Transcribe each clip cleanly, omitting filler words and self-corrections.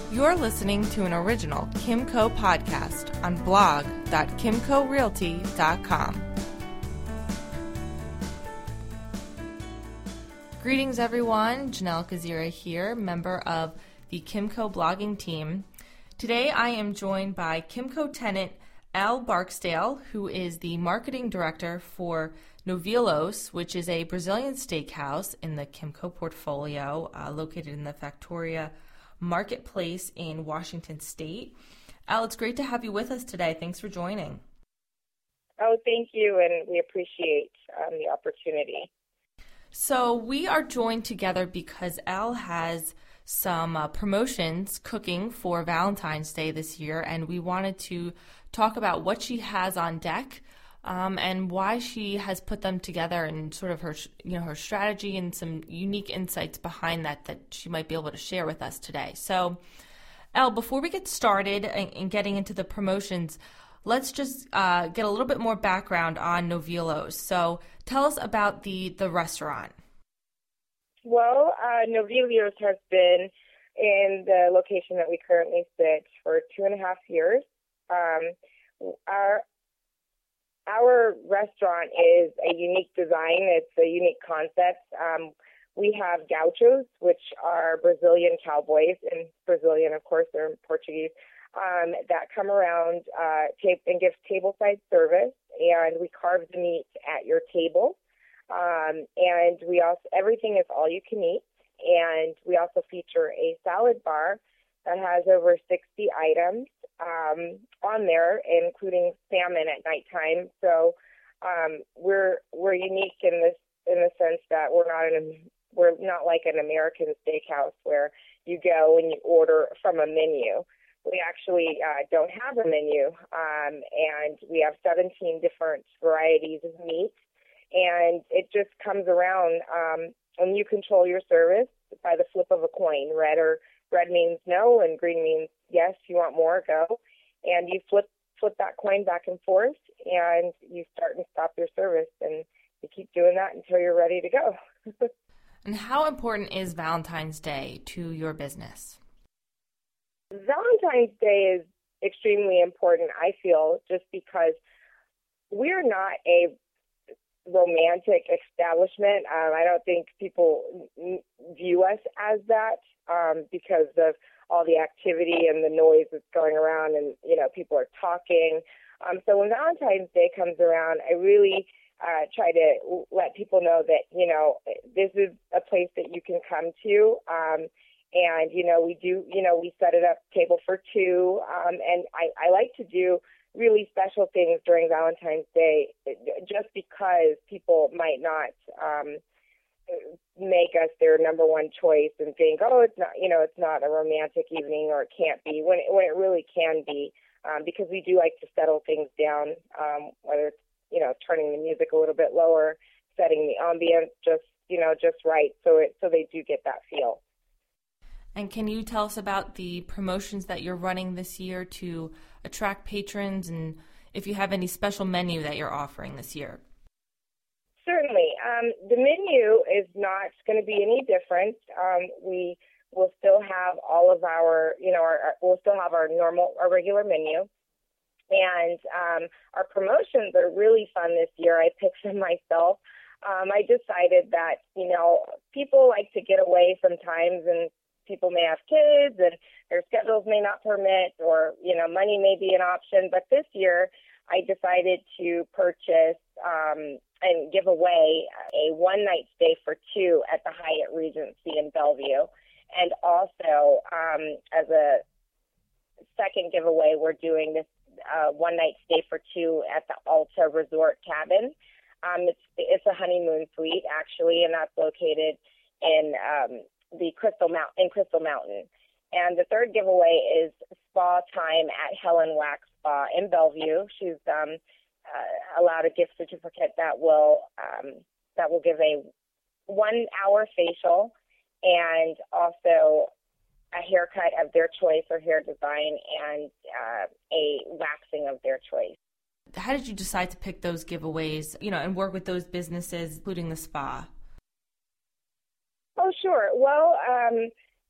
You're listening to an original Kimco podcast on blog.kimcorealty.com. Greetings, everyone. Janelle Kazira here, member of the Kimco blogging team. Today, I am joined by Kimco tenant Al Barksdale, who is the marketing director for Novilos, which is a Brazilian steakhouse in the Kimco portfolio, located in the Factoria Marketplace in Washington State. Al, it's great to have you with us today. Thanks for joining. Oh, thank you, and we appreciate the opportunity. So we are joined together because Al has some promotions cooking for Valentine's Day this year, and we wanted to talk about what she has on deck and why she has put them together, and sort of her strategy and some unique insights behind that she might be able to share with us today. So, Elle, before we get started and getting into the promotions, let's just get a little bit more background on Novilos. So, tell us about the restaurant. Well, Novilos has been in the location that we currently sit for 2.5 years. Our restaurant is a unique design. It's a unique concept. We have gauchos, which are Brazilian cowboys, and Brazilian, of course, they're Portuguese, that come around and give table-side service, and we carve the meat at your table. And we also, everything is all you can eat, and we also feature a salad bar that has over 60 items on there, including salmon at nighttime. So we're unique in the sense that we're not like an American steakhouse where you go and you order from a menu. We actually don't have a menu, and we have 17 different varieties of meat, and it just comes around, and you control your service by the flip of a coin. Red means no, and green means yes, you want more, go. And you flip that coin back and forth, and you start and stop your service, and you keep doing that until you're ready to go. And how important is Valentine's Day to your business? Valentine's Day is extremely important, I feel, just because we're not a romantic establishment. I don't think people view us as that because of all the activity and the noise that's going around, and people are talking. So when Valentine's Day comes around, I really try to let people know that this is a place that you can come to, and we set it up table for two, and I like to do really special things during Valentine's Day, just because people might not make us their number one choice and think, oh, it's not a romantic evening, or it can't be, when it really can be, because we do like to settle things down, whether it's turning the music a little bit lower, setting the ambience just right, so they do get that feel. And can you tell us about the promotions that you're running this year to attract patrons, and if you have any special menu that you're offering this year? Certainly. The menu is not going to be any different. We will still have all of our, we'll still have our regular menu. And our promotions are really fun this year. I picked them myself. I decided that, people like to get away sometimes, and people may have kids and their schedules may not permit, or, money may be an option. But this year I decided to purchase and give away a one-night stay for two at the Hyatt Regency in Bellevue. And also, as a second giveaway, we're doing this one-night stay for two at the Alta Resort Cabin. It's a honeymoon suite, actually, and that's located in Crystal Mountain. And the third giveaway is spa time at Helen Wax Spa in Bellevue. She's allowed a gift certificate that will give a 1-hour facial, and also a haircut of their choice or hair design, and a waxing of their choice. How did you decide to pick those giveaways, and work with those businesses, including the spa? Oh, sure. Well,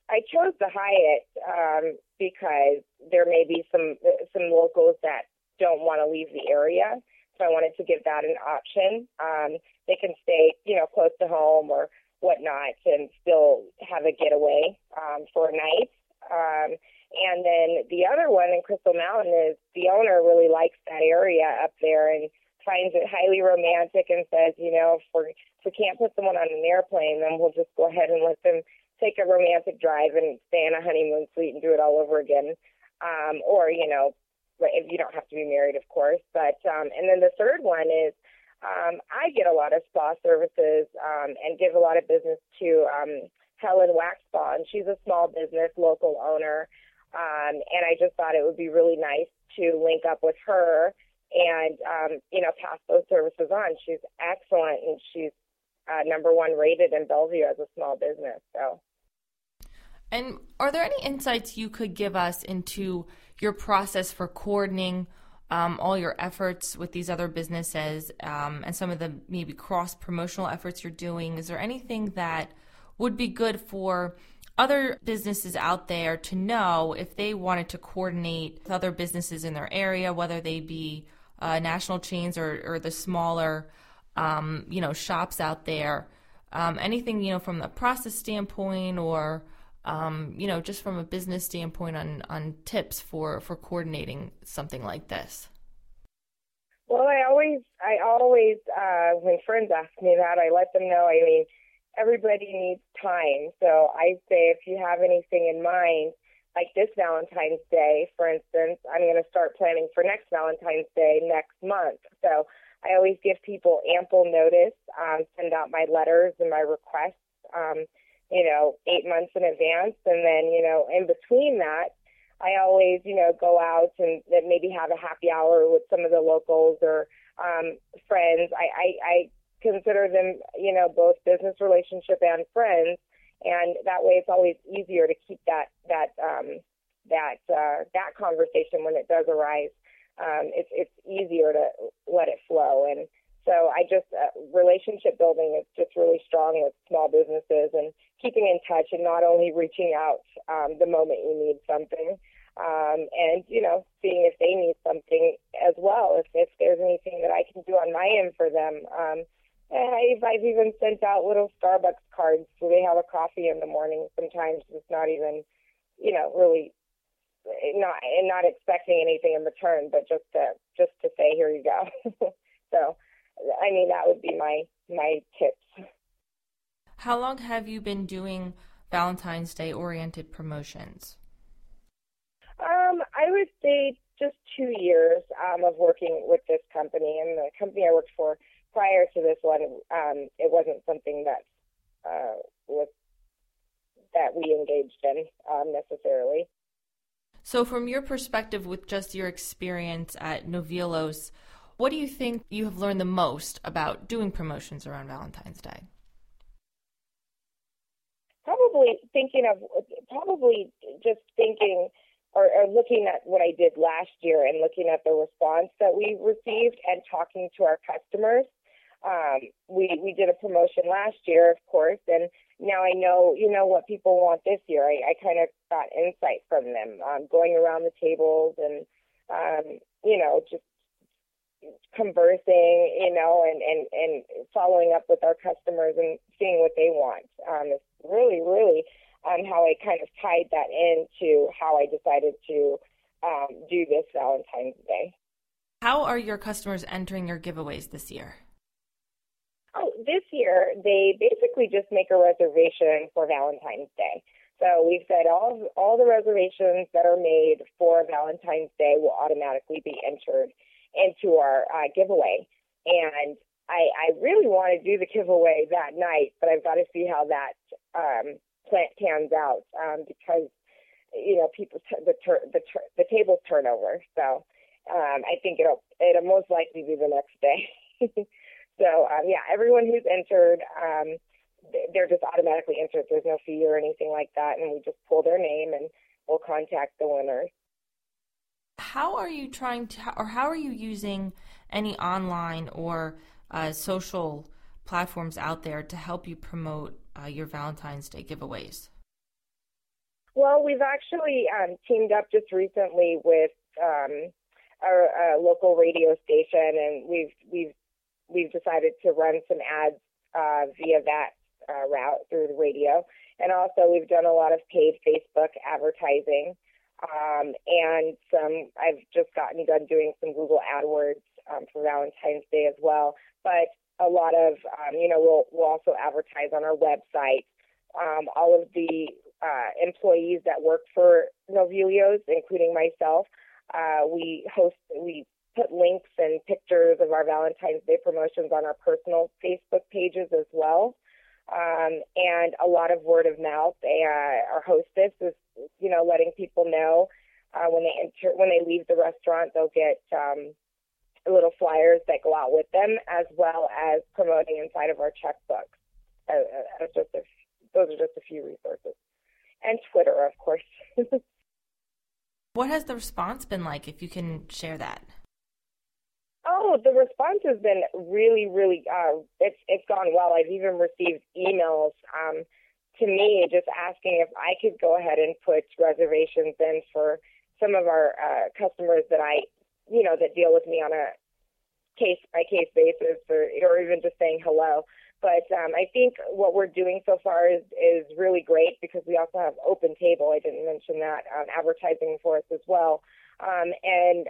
I chose the Hyatt because there may be some locals that don't want to leave the area, so I wanted to give that an option. They can stay, close to home or whatnot, and still have a getaway for a night. And then the other one in Crystal Mountain is the owner really likes that area up there and finds it highly romantic and says, if we can't put someone on an airplane, then we'll just go ahead and let them take a romantic drive and stay in a honeymoon suite and do it all over again. Or, if you don't have to be married, of course. But and then the third one is I get a lot of spa services and give a lot of business to Helen Wax Spa, and she's a small business, local owner. And I just thought it would be really nice to link up with her and, pass those services on. She's excellent, and she's number one rated in Bellevue as a small business. So. And are there any insights you could give us into your process for coordinating all your efforts with these other businesses and some of the maybe cross-promotional efforts you're doing? Is there anything that would be good for other businesses out there to know if they wanted to coordinate with other businesses in their area, whether they be national chains or the smaller, shops out there? Anything, from the process standpoint or, just from a business standpoint on tips for coordinating something like this? Well, I always, when friends ask me that, I let them know, everybody needs time. So I say, if you have anything in mind, like this Valentine's Day, for instance, I'm going to start planning for next Valentine's Day next month. So I always give people ample notice, send out my letters and my requests, 8 months in advance. And then, in between that, I always, go out and maybe have a happy hour with some of the locals or friends. I consider them, both business relationship and friends, and that way it's always easier to keep that conversation when it does arise. It's easier to let it flow, and so I just relationship building is just really strong with small businesses and keeping in touch and not only reaching out the moment you need something, and seeing if they need something as well. If there's anything that I can do on my end for them. I've even sent out little Starbucks cards so they have a coffee in the morning. Sometimes it's not even, really not expecting anything in return, but just to say, here you go. So, that would be my tips. How long have you been doing Valentine's Day oriented promotions? I would say just 2 years of working with this company, and the company I worked for prior to this one, it wasn't something that we engaged in necessarily. So from your perspective, with just your experience at Novelos, what do you think you have learned the most about doing promotions around Valentine's Day? Probably just thinking or looking at what I did last year and looking at the response that we received and talking to our customers. We did a promotion last year, of course, and now I know, what people want this year. I kind of got insight from them, going around the tables and, just conversing, and following up with our customers and seeing what they want. It's really, really how I kind of tied that into how I decided to do this Valentine's Day. How are your customers entering your giveaways this year? Oh, this year, they basically just make a reservation for Valentine's Day. So we've said all the reservations that are made for Valentine's Day will automatically be entered into our giveaway. And I really want to do the giveaway that night, but I've got to see how that pans out because, people the tables turn over. So I think it'll most likely be the next day. So, everyone who's entered, they're just automatically entered. There's no fee or anything like that, and we just pull their name and we'll contact the winners. How are you how are you using any online or social platforms out there to help you promote your Valentine's Day giveaways? Well, we've actually teamed up just recently with our local radio station, and we've decided to run some ads via that route through the radio. And also, we've done a lot of paid Facebook advertising, and I've just gotten done doing some Google AdWords for Valentine's Day as well. But a lot of, we'll also advertise on our website. All of the employees that work for Novillos, including myself, we put links and pictures of our Valentine's Day promotions on our personal Facebook pages as well. And a lot of word of mouth. Our hostess is, letting people know when they leave the restaurant, they'll get little flyers that go out with them, as well as promoting inside of our checkbooks. Those are just a few resources. And Twitter, of course. What has the response been like, if you can share that? Oh, the response has been really, really, it's gone well. I've even received emails to me just asking if I could go ahead and put reservations in for some of our customers that that deal with me on a case-by-case basis, or even just saying hello. But I think what we're doing so far is really great, because we also have Open Table. I didn't mention that, advertising for us as well. And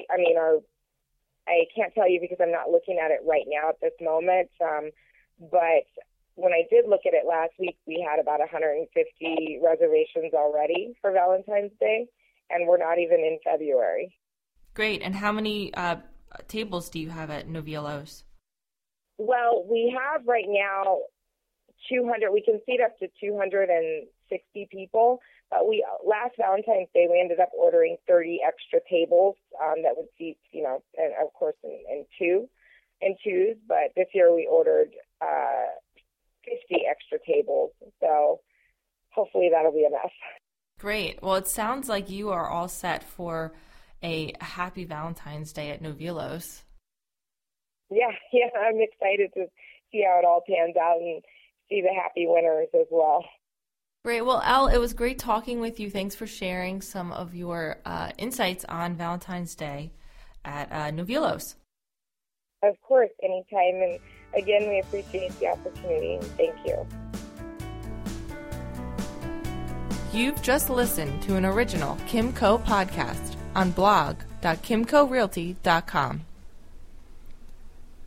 I can't tell you because I'm not looking at it right now at this moment. But when I did look at it last week, we had about 150 reservations already for Valentine's Day, and we're not even in February. Great. And how many tables do you have at Novillos? Well, we have right now 200. We can seat up to 260 people. But last Valentine's Day, we ended up ordering 30 extra tables that would seat, and of course, in twos. But this year we ordered 50 extra tables. So hopefully that'll be enough. Great. Well, it sounds like you are all set for a happy Valentine's Day at Novillos. Yeah, I'm excited to see how it all pans out and see the happy winners as well. Great. Well, Elle, it was great talking with you. Thanks for sharing some of your insights on Valentine's Day at Novillos. Of course, anytime. And again, we appreciate the opportunity. Thank you. You've just listened to an original Kimco podcast on blog.kimcorealty.com.